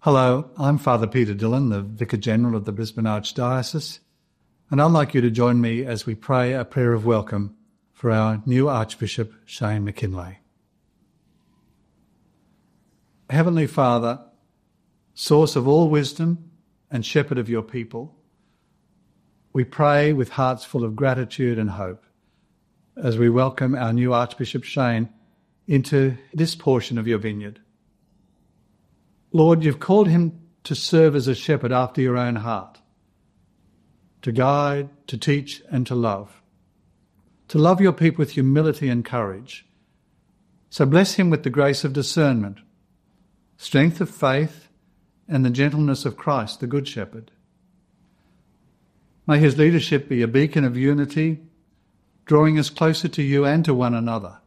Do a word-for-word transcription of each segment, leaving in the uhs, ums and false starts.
Hello, I'm Father Peter Dillon, the Vicar General of the Brisbane Archdiocese, and I'd like you to join me as we pray a prayer of welcome for our new Archbishop, Shane McKinlay. Heavenly Father, source of all wisdom and shepherd of your people, we pray with hearts full of gratitude and hope as we welcome our new Archbishop Shane into this portion of your vineyard. Lord, you've called him to serve as a shepherd after your own heart, to guide, to teach and to love, to love your people with humility and courage. So bless him with the grace of discernment, strength of faith and the gentleness of Christ, the Good Shepherd. May his leadership be a beacon of unity, drawing us closer to you and to one another.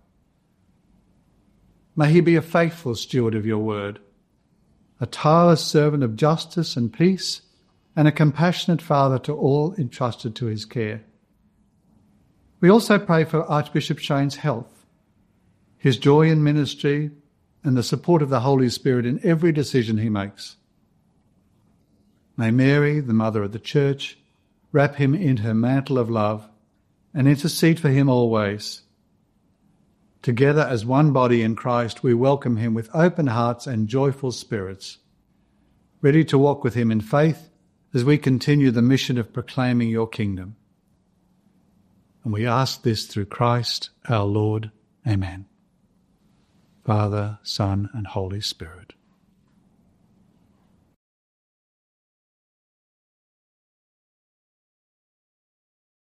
May he be a faithful steward of your word, a tireless servant of justice and peace, and a compassionate father to all entrusted to his care. We also pray for Archbishop Shane's health, his joy in ministry, and the support of the Holy Spirit in every decision he makes. May Mary, the Mother of the Church, wrap him in her mantle of love and intercede for him always. Together as one body in Christ, we welcome him with open hearts and joyful spirits, ready to walk with him in faith as we continue the mission of proclaiming your kingdom. And we ask this through Christ our Lord. Amen. Father, Son, and Holy Spirit.